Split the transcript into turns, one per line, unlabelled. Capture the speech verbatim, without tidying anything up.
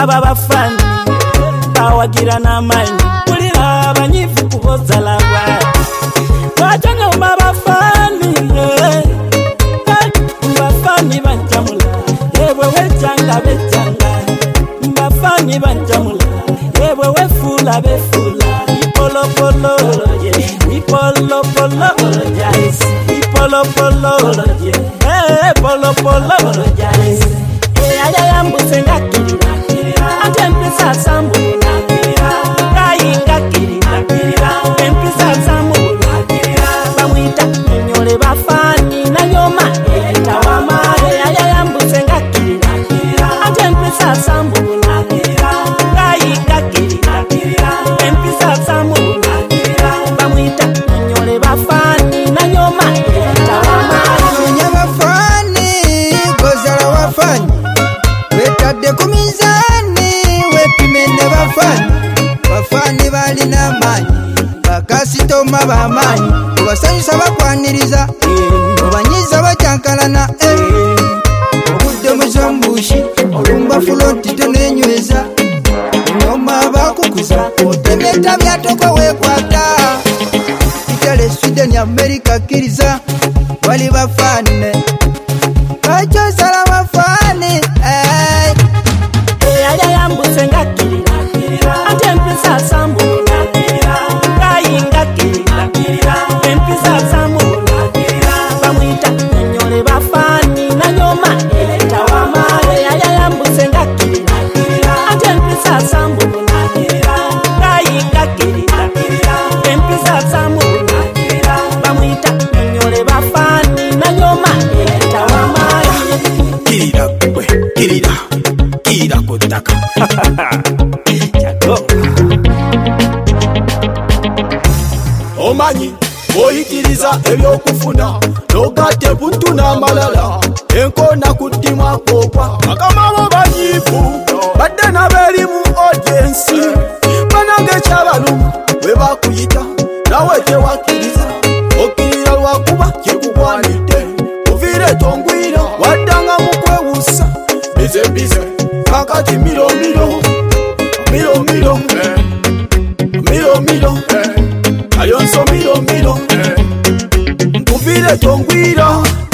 babafani bawagira n'amanyi kulira abanyifu kubozalabwa wajanga mabafani mbafani banjamula yebwe wejanga bejanga mbafani banjamula yebwe wefula befula ipolo polo ipolo polo ipolo polo eh polo polo eh aya yambuse ngakirira ante mpisa sambula kai ngakirira mpisa sambula bamwita nyole bafani na nyoma etawama aya yambuse ngakirira ante mpisa sambula kai ngakirira mpisa sambula bamwita nyole bafani na nyoma etawama
nyabafani gozala wafani wetadde ku mizani wepimende bafani bafani balina maanyi bakasitoma bamanyi obasanyusa bakwaniriza obanyiza bacyankalana obudde muzambushi olumba fulonti tonenyweza nyoma bakukuza otemeta byatoko wekwata Italy, Sweden, America kiriza wali bafane bachosala bafane eh
aya yambuse ngakirira ante mpisa sambula kai ngakirira mpisa sambula bamwita nyole bafani na nyoma etawama aya yambuse ngakirira ante mpisa sambula kai ngakirira mpisa sambula bamwita nyole bafani na nyoma etawama
kirira kwe kirira kirira kutaka chako omanyi oyikiriza ebyokufuna nogate buntu n'amalala enkona kuddimwa kokwa akamabo banyifu badde naberi mu audiensi banange kyabaluma bwe bakuyita nawe tewakiriza okirira lwakuba kikugwanidde ovire tongwira waddanga mu kwewusa bize bize kakati miro miro miro miro miro miro ayonso miro miro nkuvire tongwira